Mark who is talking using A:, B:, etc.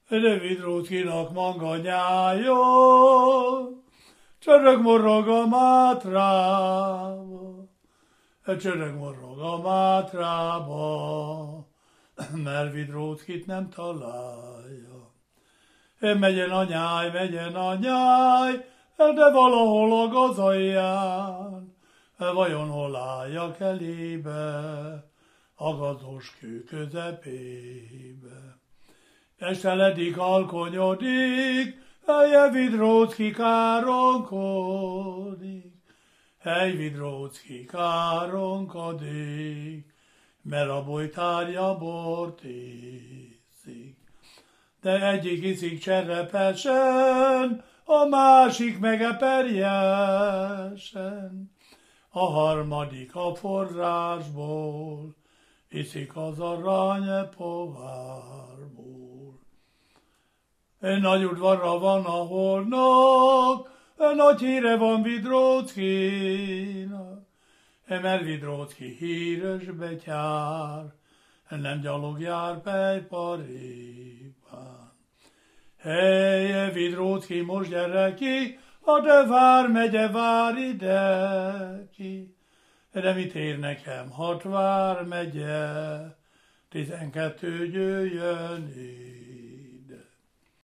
A: De Vidróckinak manganyája, csörög-morog a Mátrába, csörög-morog a Mátrába, mert Vidróckit nem találja. Megyen a nyáj, de valahol a gazalján, vajon hol álljak elébe, a gazos kő közepébe. Esteledik, alkonyodik, helye Vidrócki káronkodik, hely Vidrócki káronkodik, mert a bojtárja bort iszik. De egyik iszik cserepesen, a másik meg eperjesen, a harmadik a forrásból, iszik az arany pohárból. Nagy udvarra van a holnak, nagy híre van Vidróckinak, mert Vidrócki híres betyár, nem gyalog jár pejparipán. Helye Vidrócki, most gyere ki, a de vármegye vár ide ki. De mit ér nekem 6 vármegye, 12 jöjjön ide.